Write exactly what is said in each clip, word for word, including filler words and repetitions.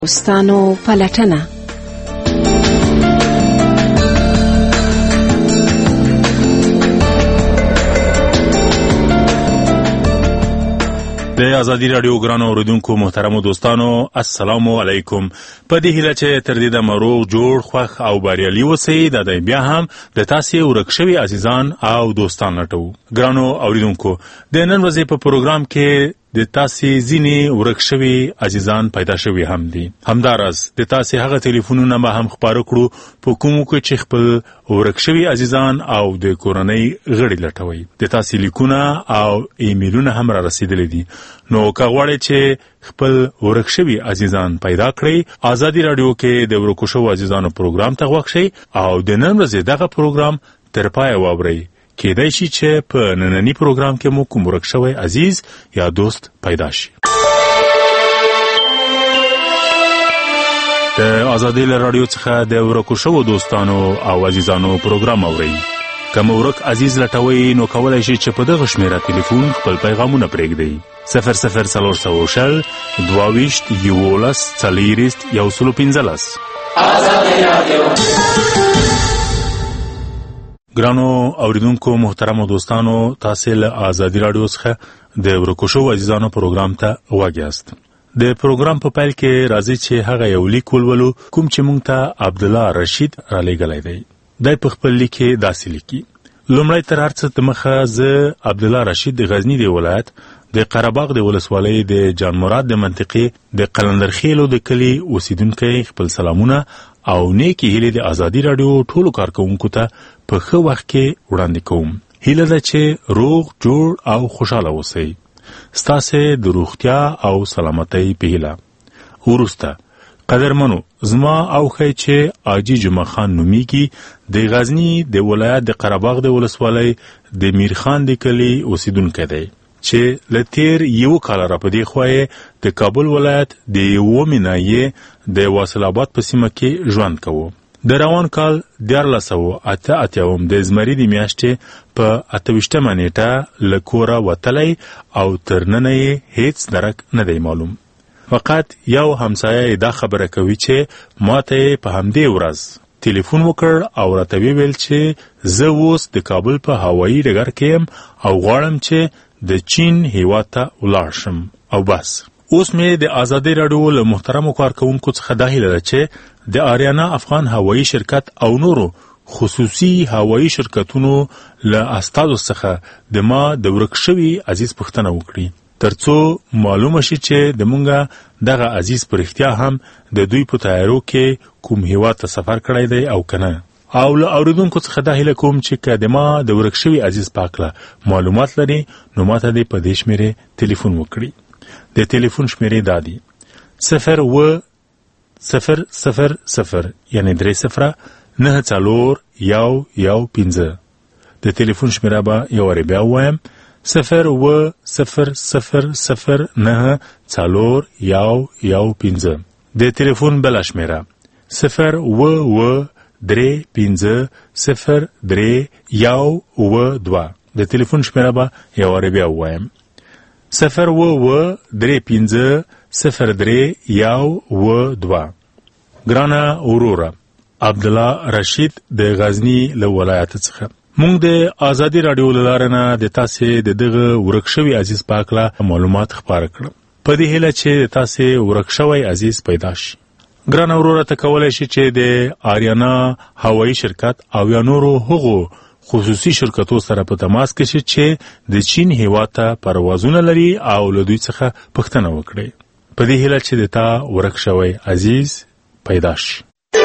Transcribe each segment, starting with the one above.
دوستانو پلټنه. د ازادي رادیو ګرانو اوریدونکو محترمو دوستانو السلام علیکم. په دې هیله چې تر دې د مروغ جوړ خوښ او بریالي اوسئ. دا د بیا هم د تاسې ورک شوي عزیزان او دوستان لټو. ګرانو اوریدونکو، د نن ورځې په پروګرام کې د تاسې ځینې ورک شوي عزیزان پیدا شوي هم دي. همداراز د تاسې هغه ټلیفونونه به هم خپاره کړو په کومو کې چې خپل ورک شوي عزیزان او د کورنۍ غړي لټوي. د تاسې لیکونه او ایمیلونه هم را رسیدلي دي. نو که غواړئ چې خپل ورک شوي عزیزان پیدا کړئ، ازادي رادیو کې د ورکو شوو عزیزانو پروګرام ته غوږ شئ او د نن ورځې دغه پروګرام تر پایه واورئ. کېدای شي چې په نننی پروګرام کې مو کوم ورک شوی عزیز یا دوست پیدا شي. د ازادي رادیو څخه د ورکو شوو دوستانو او عزیزانو پروګرام اورئ. که مو ورک عزیز لټوئ نو کولی شئ چې په دغه شمیره تلیفون خپل پیغامونه پرېږدئ. صفر صفر څلور سوه شل دوه ویشت یولس څلېرویشت یو سل پنځلس. ازادي رادیو. ګرانو اوریدونکو محترمو دوستانو، تاسې له ازادي رادیو څخه د ورکو شوو عزیزانو پروګرام ته غوږ یاست. د پروګرام په پیل کې راځي چې هغه یو لیک ولولو کوم چې موږ ته عبدالله رشید را لېږلی دی. دی په خپل لیک کې داسې لیکي: لومړی تر هر څه دمخه زه عبدالله رشید د غزني د ولایت د قرهباغ د ولسوالۍ د جان مراد د منطقې د قلندرخیلو د کلي اوسیدونکی خپل سلامونه او نیکی هیلې د ازادي رادیو ټولو کارکوونکو ته په ښه وخت کې وړاندې کوم. هیله ده چې روغ جوړ او خوشحاله اوسئ. ستاسې د روغتیا او سلامتۍ په هیله. وروسته قدرمنو، زما او ښی چې حاجي جمعه خان نومیږي، د غزني د ولایت د قرهباغ د ولسوالۍ د میرخان د کلي اوسیدونکی دی چې له تیر یو کال را په دې خوا یې د کابل ولایت د یومې ناحیې د واصل آباد په سیمه کې ژوند کوو. د روان کال دیارلس سوه اته اتیاوم د زمري د میاشتې په اته ویشتمه نیټه له کوره وتلی او تر ننه یې هیڅ درک نه دی معلوم. فقط یو همسایه دا خبره کوي چې ما ته یې په همدې ورځ تلیفون وکړ او راته ویل چې زه اوس د کابل په هوایي ډګر کې یم او غواړم چې د چین هیواد ته ولاړ شم او بس. اوس مې د ازادي رادیو له محترمو کارکوونکو څخه دا هیله ده چې د آریانا افغان هوایي شرکت او نورو خصوصي هوایي شرکتونو له استازو څخه د ما د ورک شوي عزیز پوښتنه وکړي، ترڅو معلومه شي چې د مونږه دغه عزیز په رښتیا هم د دوی په تیارو کې کوم هیواد ته سفر کړی دی او کنه. او له اوریدونکو څخه دا هیله کوم چې که د ما د ورک شوي عزیز پاکله معلومات لري نو ما ته دې په دې شمیرې تلیفون وکړي. د تلیفون شمیرې دا دي: صفر و صفر صفر صفر یعنی درې صفره نه څلور یو یو پنځه. د تلیفون شمیره به یو وارې بیا ووایم: صفر و صفر صفر صفر نه څلور یو یو پنځه. د تلیفون بله شمیره: صفر و و درې پنځه صفر درې یو و دوه. د تلیفون شمیره به یو وارې بیا ووایم: صفر و و درې پنځه صفر درې یو و دوه. ګرانه وروره عبدالله رشید د غزني له ولایت څخه، مونږ د ازادي رادیو له لارې نه د تاسې د دغه ورک شوي عزیز پاکله معلومات خپاره کړم په دې هیله چې د تاسې ورک شوی عزیز پیدا شي. ګرانه وروره ته کولی شي چې د آریانا هوایي شرکت او یا نورو هغو خصوصي شرکتو سره په تماس کې شي چې د چین هیواد ته پروازونه لري او له دوی څخه پوښتنه وکړي په دې هیله چې د تا ورک شوی عزیز پیدا شي.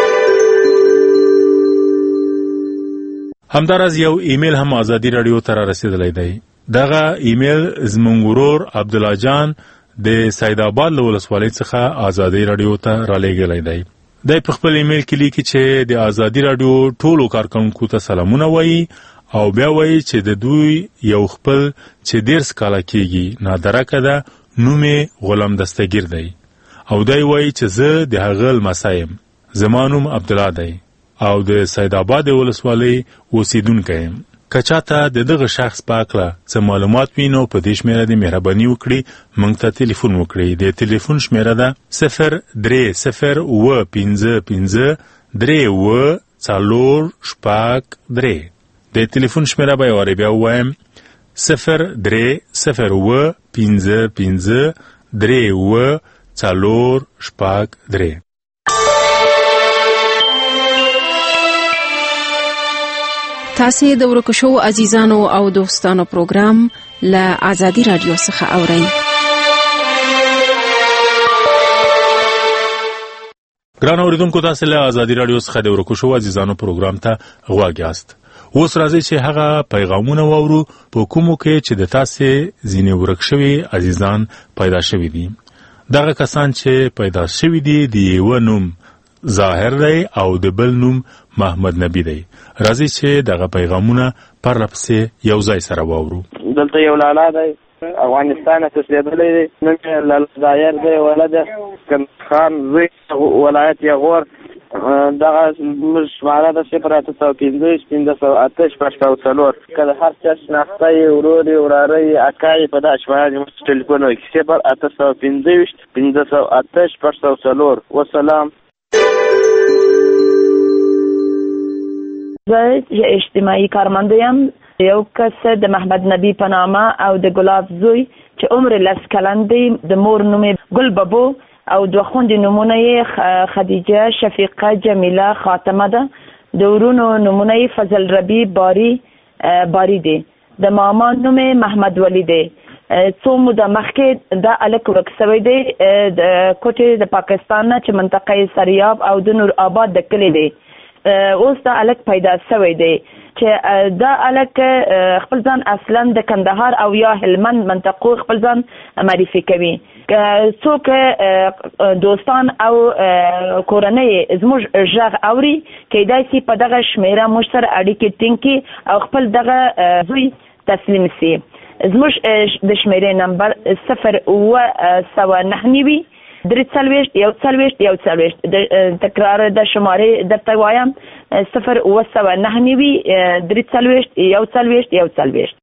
همداراز یو ایمیل هم ازادي رادیو ته را رسیدلی دی. دغه ایمیل زموږ ورور عبدالله جان د سید آباد له ولسوالۍ څخه ازادي رادیو ته را لېږلی دی. دی په خپل ایمیل کې لیکي چې د ازادي رادیو ټولو کارکوونکو ته سلامونه وایي او بیا وایي چې د دوی یو خپل چې دیرس کاله کېږي نادرکه ده، نوم یې غلام دستګیر دی او دی وایي چې زه د هغه لمسی یم. زما نوم عبدالله دی او د سید آباد ولسوالۍ اوسیدونکی یم. که چاته د دغه شخص په اړه څه معلومات وي نو په دې شمیره د مهرباني وکړي موږ ته ټلیفون وکړي. د ټلیفون شمیره ده صفر درې صفر اوه پنځه پنځه درې اوه څلور شپږ درې. د ټلیفون شمیره به یې بیا ووایم صفر درې صفر اوه پنځه پنځه درې اوه څلور شپږ درې. تاسې د ورکو شو عزیزانو او دوستانو پروګرام له آزادي رادیو څخه اورئ. ګران اوریدونکو، تاسې له آزادي رادیو څخه د ورکو شو عزیزانو پروګرام ته غوږ یاست. اوس راځي چې هغه پیغامونه واورو په کومو کې چې د تاسې ځینې ورک شوي عزیزان پیدا شوي دي. دغه کسان چې پیدا شوي دي د یوه نوم ظاهر دی او د بل نوم محمد نبی دی. راځي چې دغه پیغامونه پرله پسې یو ځای سره واورو. دلته یو لالا دی افغانستان تسلیدلی دی، نوم یې لالا ظاهر دی، ولد خان زوی ولایت یغور. دغه زموږ شماره ده صفر اته سوه پنځه پنځه سوه اته شپږ سوه څلور. که د هر چا شناخته یې ورور یې وراره یې اکا یې په دغه شماره زموږ ټلیفون وکړي صفر اته سوه پنځه ویشت پنځه سوه اته شپږ سوه څلور. وسلام. زه اجتماعي کارمنده یم. یو کس د محمد نبی په نامه او د ګلاب زوی چې عمر لس کلن دی، د مور نوم ګل بابو او دوه خوندې نومونه یې خدیجه، شفیقه، جمیله، خاتمه ده. د ورونو نومونه یې فضل ربی، باری باری دی. د ماما نوم محمد ولی دی. څو موده مخکې دا الک ورک سوی دی د کوټې د پاکستان نه چې منطقه سریاب او د نور آباد د کلی دی. اوس دا الک پیدا سوی دی چې دا الک خپل ځان اصلا د کندهار او یا هلمند منطقو خپل ځان معرفي کوي. څوک دوستان او کورنۍ زموږ غږ اوري کیدای شي په دغه شمیره موږ سره اړیکې ټینګ کړي او خپل دغه زوی تسلیم شي. زموږ د شمیرې نمبر صفر اوه سوه نهه نوي درې څلوېښت یو څلوېښت یو څلوېښت. تکرار د شمارې درته وایم صفر اوه سوه نهه نوي درې څلوېښت یو څلوېښت یو څلوېښت.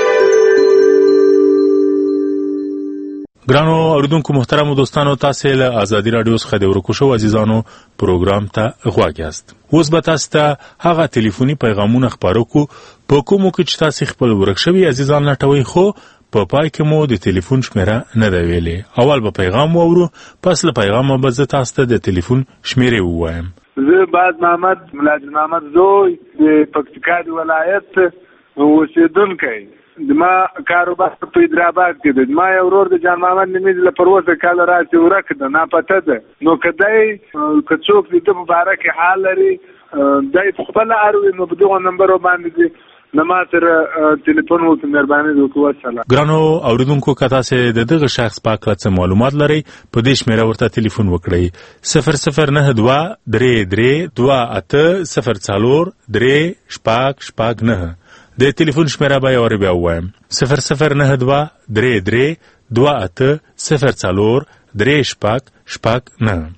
ګرانو اوریدونکو محترمو دوستانو، تاسې له آزادي رادیو څخه د ورکو شو عزیزانو پروګرام ته غوږ یاست. اوس به تاسو ته هغه ټلیفوني پیغامونه خپاره کړو په کومو کې چې تاسې خپل ورک شوي عزیزان لټوئ، خو په پای کې مو د ټلیفون شمیره نه ده ویلې. اول به پیغام واورو، پس له پیغامه به زه تاسو ته د ټلیفون شمیرې ووایم. زه باز محمد ملاجل محمد زوی د پکتیکا د ولایت اوسېدونکی. د ما کاروبار په حیدرآباد کې دی. ما یو ورور د جان محمد نومیز له پر اوسه کاله راځي ورک ده، ناپته ده. نو که دی که څوک د ده په باره کې حال لري دی خپله اروي نو په دغو نمبرو باندې دي نه ما سره ټلیفون وکړي، مهرباني وکړئ. والسلام. ګرانو اوریدونکو، که تاسې د دغه شخص په اړه څه معلومات لرئ په دې شمیره ورته ټلیفون وکړئ صفر صفر نهه دوه درې درې دوه اته صفر څلور درې شپږ شپږ نهه. د ټلیفون شمیره به یې بیا ووایم صفر صفر نهه دوه درې درې دوه اته صفر څلور درې شپږ شپږ نهه.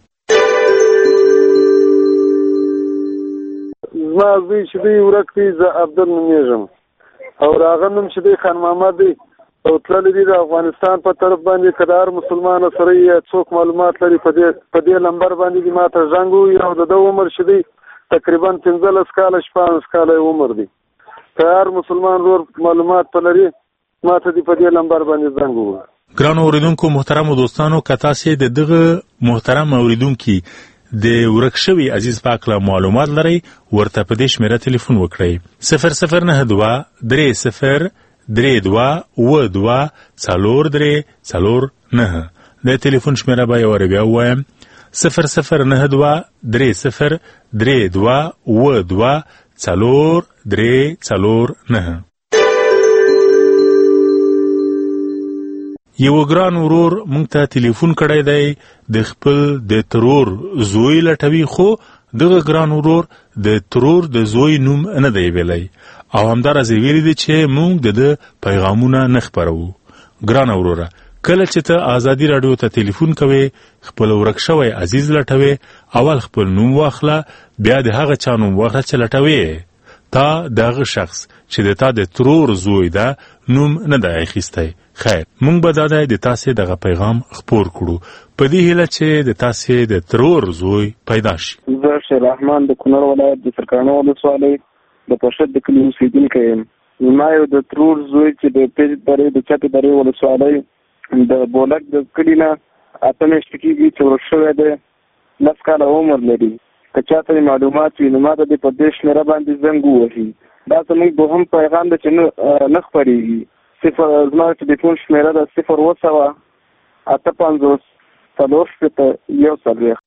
زما زوی چې دی ورک دی، زه عبدل نومیږم او د هغه نوم چې دی خان محمد دی او تللی دی د افغانستان په طرف باندې. که د هر مسلمان سره یې څوک معلومات لري په دې په دې نمبر باندې دي ما ته زنګ ووهي. او د ده عمر چې دی تقریبا پنځلس کاله شپاړس کاله یې عمر دی. که هر مسلمان ورور معلومات په لري ما ته دي په دې نمبر باندې زنګ ووهي. ګرانو اوریدونکو محترمو دوستانو، که تاسې د دغه محترم اوریدونکي د ورک شوي عزیز په اړه معلومات لرئ ورته په دې شمیره ټلیفون وکړئ صفر صفر نهه دوه درې صفر درې دوه اوه دوه څلور درې څلور نهه. د ټلیفون شمیره به یې بیا ووایم صفر صفر نهه دوه درې صفر درې دوه اوه دوه څلور درې څلور نهه. یو ګران ورور مونږ ته ټلیفون کړی دی، د خپل د ترور زوی لټوي، خو دغه ګران ورور د ترور د زوی نوم نه دی ویلی او همداراز ویلي دی چې مونږ د پیغامونه نه خپروو. ګران وروره، کله چې ته آزادي رادیو ته ټلیفون کوې خپل ورک شوی عزیز لټوې، اول خپل نوم واخله، بیا د هغه چا نوم واخله چې لټوې. تا دغه شخص چې د تا د ترور زوی ده نوم نه دی اخیستی. خیر مونږ به دا د تاسې دغه پیغام خپور کړو په دې هیله چې د تاسې د ترور زوی پیدا شي. زه شیر رحمان د کونړ ولایت د سرکاڼو ولسوالۍ د پرشد د کلي اوسېدونکی یم. زما یو د ترور زوی چې د پیج درې د چپې درې ولسوالۍ د بولک د کلي نه اته میاشتې کېږي چې ورک شوی دی. لس کاله عمر لري. که چاته معلومات وي نو ما ته دې په دې شمېره باندې زنګ ووهي. دا زموږ دوهم پیغام دی چې نه خپرېږي. صفر زما ټلیفون شمېره ده صفر اووه سوه اته پنځوس څلور شپېته یو څلوېښت.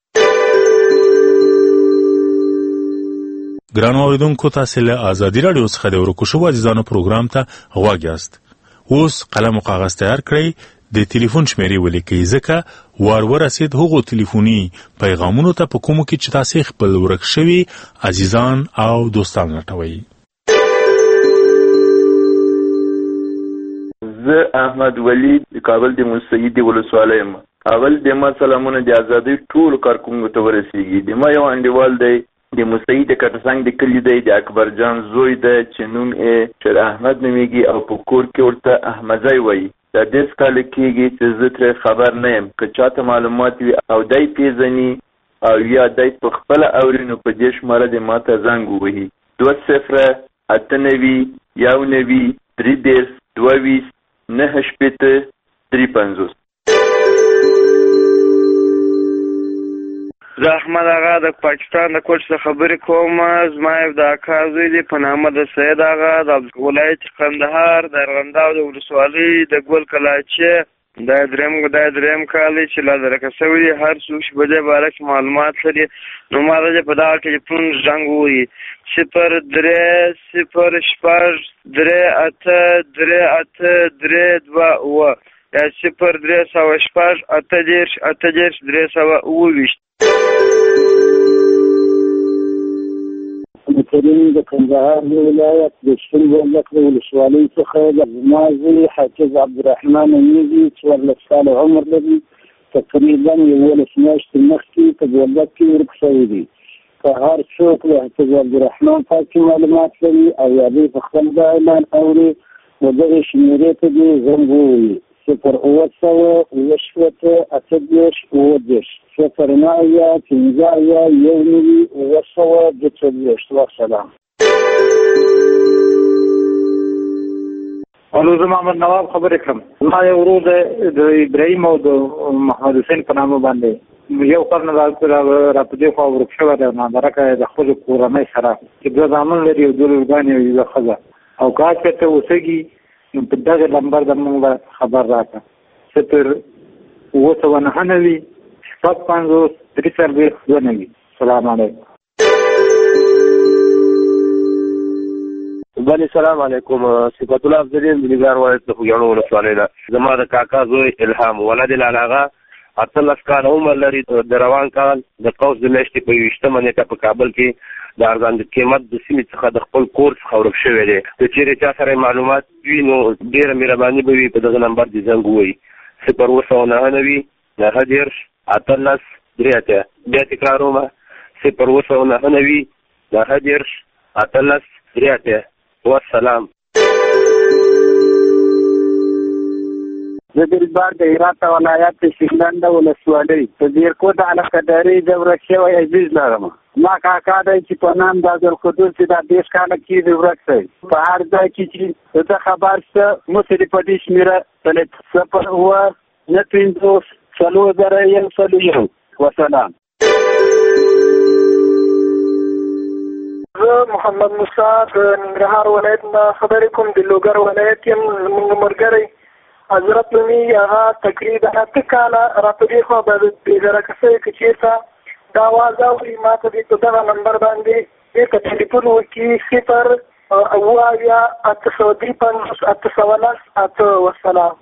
ګرانو اورېدونکو تاسې له ازادي راډیو څخه د ورکو شوو عزیزانو پروګرام ته غوږ یاست. اوس قلم او کاغذ تیار کړئ، د ټلیفون شمېرې ولیکئ ځکه وار ورسېد هغو ټلیفوني پیغامونو ته په کومو کې چې تاسې خپل ورک شوي عزیزان او دوستان لټوئ. زه احمد ولی د کابل د مستعید ولسوالۍ یم. اول د ما سلامونه د ازادۍ ټولو کارکوونکو ته ورسېږي. د ما یو انډیوال دی د مستعید د کټسنګ د کلي دی، د اکبر جان زوی دی چې نوم یې شیر احمد نومیږي او په کور کې ورته احمدزی وایي. دا ډېر کاله کېږي چې زه ترې خبر نه یم. که چاته معلومات وي او دی پیژني او یا دی په خپله اوري نو په دې شماره د ما ته زنګ ووهي. دوه صفره اته نوي یو نوي درې دېرش دوه ویشت نه شپېته درې پنځوس. زه احمد آغا د پاکستان د کوټ څخه خبرې کوم. زما یو د اکا زوی دی په نامه د سید آغا د ولایت قندهار د ارغنداو د ولسوالۍ د ګل کلاچې. دا درېیم دا درېیم کال دی چې لا درکه شوی دی. هر څوک چې په دې باره کې معلومات لري نو ما ته په دغه ټلیفون زنګ ووهي صفر درې صفر شپږ درې اته درې اته درې دوه اووه یا صفر درې سوه شپږ اته دېرش اته دېرش درې سوه اووه ویشت. د کریم د کندهار ولایت د شپون بولک د ولسوالۍ څخه د زما زوی حافظ عبدالرحمن نومیږي، څوارلس کاله عمر لري. تقریبا یولس میاشتې مخکې په بولک کې ورک شوی دی. که هر څوک د حافظ عبدالرحمن پاکې معلومات لري او یا دوی په خپل دا اعلان اوري نو دغې شمېرې ته دې زنګ ووهي صفر اووه سوه اووه شپېته اته دېرش اووه دېرش صفر نه اویا پنځه اویا یو نوي اووه سوه دوه څلوېښت. وسلام. الو زه محمد نواب خبرې کړم. زما یو ورور دی د ابراهیم او د محمد حسین په نامه باندې یو قرن را په دې خوا ورک شوی دی. نادرکه د خپلو کورنۍ سره چې دوه زامن لري او دوه لورګانې او یوه ښځه او که هر چېرته اوسېږي نو په دغه نمبر د موږ خبر راکړه صفر اووه سوه نهه نوي شپږ پنځوس درې څلوېښت دوه نوي. سلام علیکم. بله سلام علیکم. صفت الله افضلین د نګار ولایت د خوږیاڼو ولسوالۍ نه. زما د کاکا زوی الهام ولد لالاغه اتلس کاله عمر لري. د روان کال د قوس د میاشتې په یوویشتمه نیټه په کابل کې د ارزان د قیمت د سیمې څخه د خپل کور څخه ورک شوی دی. که چېرې چا سره معلومات وي نو ډېره مهرباني به وي په دغه نمبر دې زنګ ووهي صفر اووه سوه نهه نوي نهه دېرش اتلس درې اتیا. بیا تکرارومه صفر اووه سوه نهه نوي نهه دېرش اتلس درې اتیا. والسلام. زه دلبار د هرات ولایت د شینډنډ ولسوالۍ په دیرکو د القداري د ورک شوی عزیز لرم. ما کاکا دی چې په نام د عبدالقدوس چې دا دېرش کاله کېږي ورک شوی. په هر ځای کې چې زه خبر شته موږ په دې شمېره صفر اووه نه پنځوس څلور زره یو سلو یو. وسلام. زه محمد موسی د ننګرهار ولایت نه خبرې کوم. د لوګر ولایت یم. زموږ ملګری حضرت نومي هغه تقریبا اته کاله را په دې خوا به بېدرکه شوی که چېرته دا اواز اوري ما ته دې په دغه نمبر باندې بېرته ټلیفون وکړي صفر اووه اویا اته سوه درې پنځوس اته سوه لس اته. وسلام.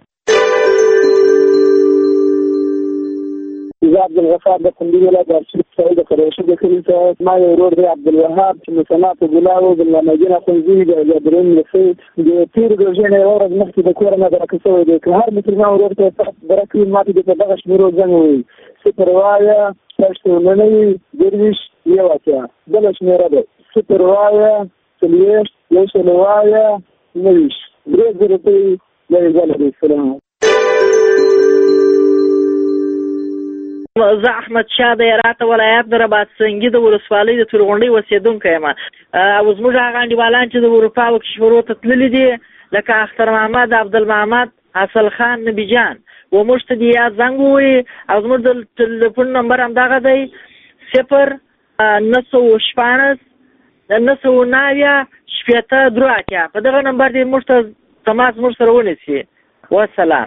زه عبدالغفار د کندي ولایت ارشد صاحب د قریشي د کلي څخه. ما یو ورور دی عبدالوهاب چې مصنعات ګلاب د نجین اخوندزي د درېیم لسۍ د تېرې روژې نه یوه ورځ مخکې د کوره نه درکه شوی دی. که هر مسلمان ورور ته درک وي ما ته دې په دغه شمېرو زنګ ووهي صفر اووه شپږ سوه نهه نوي دېرش یو اتیا. بله شمېره ده صفر اووه څلوېښت یو سل اویا نهه ویشت درې زره روپۍ لرې ځله سلام. زه احمد شاه د هرات ولایت د رباط سنګي د ولسوالۍ د تورغونډۍ اوسېدونکی یم. او زموږ هغه انډیوالان چې د اروپا او کشورو ته تللي دي لکه اختر محمد، عبدالمحمد، حاصل خان، نبي جان و موږ ته دې یا زنګ ووایي او زموږ د ټلیفون نمبر همدغه دی صفر نهه سوه شپاړس نهه سوه نهه اویا شپېته درې اتیا. په دغه نمبر دې موږ ته تماس موږ سره ونیسي. والسلام.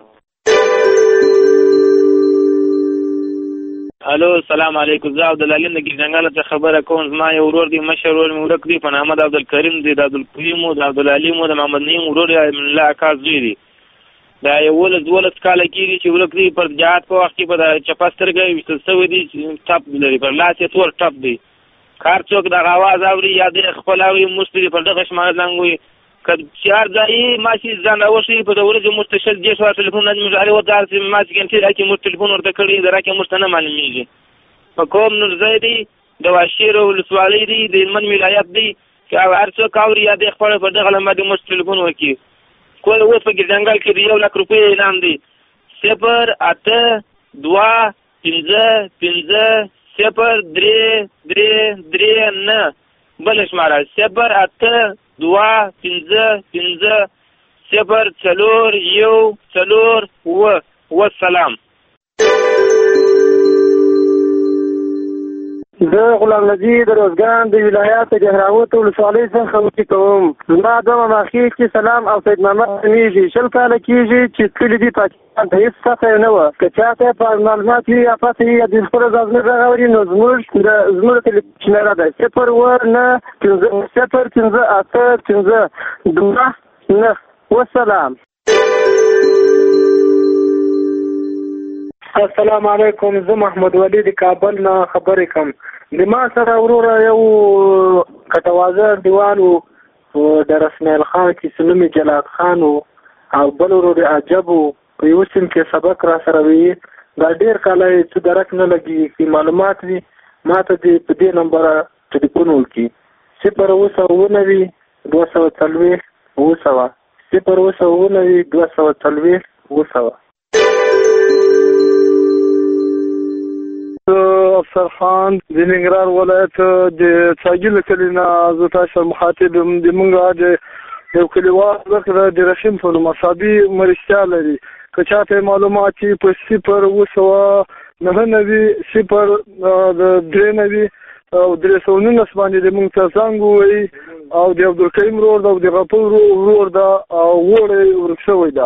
الو السلام علیکم. زه عبدالعلیم د ګیرجنګاله څخه خبره کوم. زما یو ورور دی، مشر ورور مې ورک دی، په نامه د عبدالکریم دی، د عبدالقیوم او د عبدالعلیم او د محمد نعیم ورور یې من الله اکا زوی دی. دا یولس دولس کاله کېږي چې ورک دی. پر جهاد په وخت کې په د چپه سترګه ویشتل سوی دی، ټپ لري، پر لاس یې تور ټپ دی. کار څوک دغه اواز اوري یا دی خپل اوري مست دی، پر دغه شماره زنګ وایي. که چهار ځایي ماشي ځان راوښي په د ورځې موږ ته شل دېرش واره ټلیفون راځي، موږ هرې وتار چې ماسې ګنټې راکړي موږ ټلیفون ورته کړي د راکړې موږ ته نه معلومېږي. په کوم نور ځای دی، د واشیر ولسوالۍ دی، د هلمند ولایت دی، که هر څوک اوري یا دی خپله پر دغه لمبه دې موږ ټلیفون وکړي. کول اوس په ګیرجنګل کې د یو لک روپۍ اعلان دی. صفر اته دوه پنځه پنځه صفر درې درې درې نه بله شماره صفر اته دوه پنځه پنځه صفر څلور یو څلور اوه. والسلام. زه غلام نبي د روزګان د ولایت د دهراوت ولسوالۍ څخه خبرې کوم. زما دوه ماخي چې سلام او سید محمد نومیږي. شل کاله کېږي چې تللي دي پاکستان ته، هېڅ پته یې نه وه. که چاته په معلومات وي یا پته وي یا د خپلو ځوابونه غږ اوري نو زموږ د زموږ د تلیفون شمېره ده صفر اوه نهه پنځه صفر پنځه اته پنځه دوه نهه. والسلام. السلام علیکم. زه محمد ولی د کابل نه خبرې کوم. د ما سره وروره یو کټوازه دیوال و د رسمیل خان چې نوم یې جلات خان و او بل ورور یې عجب و. په یو سیم کې سبق را سره وي. دا ډېر کاله یې څه درک نه لګي. که معلومات وي ما ته دې په دې نمبره ټلیفون وکړي. صفر اوه سوه اووه نوي دوه سوه څلوېښت اوه سوه صفر اوه سوه اووه نوي دوه سوه څلوېښت اوه سوه. افسر خان د ننګرهار ولایت د څاګیله کلي نه زه تاسو مخاطب یم. د مونږ د یو کلیوال ورکړه د رحیم په نوم اصحابي مرستیا لري. که چاته معلومات وي په صفر اوه سوه نهه نوي صفر درې نوي او درې سوه نولس باندې د مونږ ته زنګ ووایي. او د عبدالکریم ورور ده او د غفور ورور ده او وړی ورک شوی ده.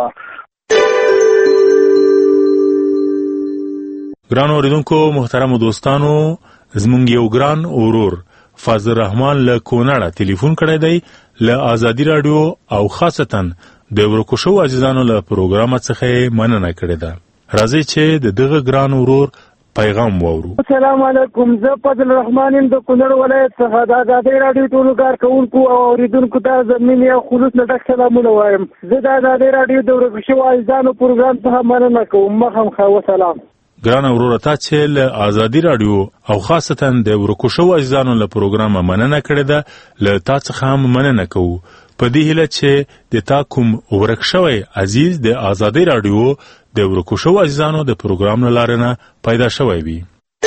ګران اوریدونکو محترمو دوستانو، زمونږ یو ګران ورور فاضل رحمان له کونړه ټلیفون کړی دی له آزادي راډیو او خاصتا د ورکو شو عزیزانو له پروګرام څخه مننه کړې ده. راځي چې د دغه ګران ورور پیغام واورو. السلام علیکم. زه فاضل رحمان یم د کونړ ولایت څخه. د آزادۍ راډیو ټولو کارکوونکو او اوریدونکو ته زمینې او خلوص نه ډک سلامونه وایم. زه د آزادۍ راډیو د ورکو شو عزیزانو پروګرام څخه مننه کوم. مخامخ وسلام. ګران اورور ته چې له آزادي راډیو او خاصتا د ورکو شو عزیزانو له پروګرام مننه کړې ده، له تا څخه هم مننه کوو په دې هیله چې د تا کوم ورک شوی عزیز د آزادي راډیو د ورکو شو عزیزانو د پروګرام له لارې نه پیدا شوی وي.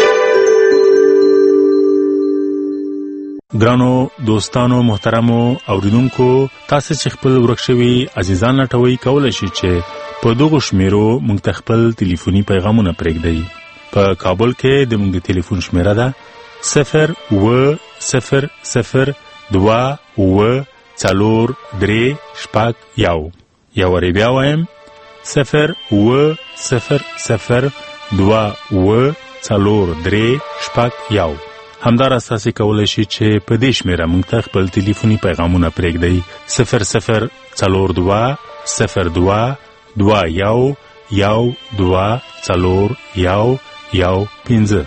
ګرانو دوستانو محترمو اوریدونکو، تاسو چې خپل ورک شوی عزیزان لټوي کولای شئ چې په دغه شمیرو مونږ ته خپل ټلیفوني پیغامونه پرېږدئ. په کابل کې د مونږ د ټلیفون شمیره ده صفر اوه صفر صفر دوه اوه څلور درې شپږ یو. یو وارې بیا وایم صفر اوه صفر صفر دوه اوه څلور درې شپږ یو. همداراز تاسو کولی شئ چې په دې شمیره مونږ ته خپل ټلیفوني پیغامونه پرېږدئ صفر صفر څلور دوه صفر دوه دوه یو یو دوه څلور یو یو پنځه.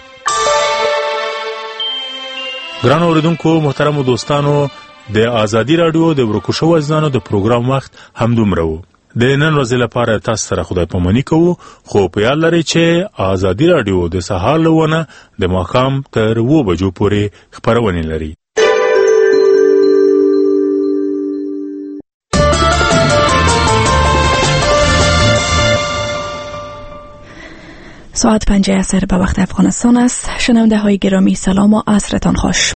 ګران اوریدونکو محترمو دوستانو، د آزادي راډیو د ورکو شو عزیزانو د پروګرام وخت همدومره و. د نن ورځې لپاره تاسو سره خدای پاماني کوو، خو په یاد لرئ چې آزادي راډیو د سهار له ونه د ماښام تر اوه بجو پورې خپرونې لري. ساعت پنج عصر به وقت افغانستان است. شنونده های گرامی سلام و عصرتان خوش.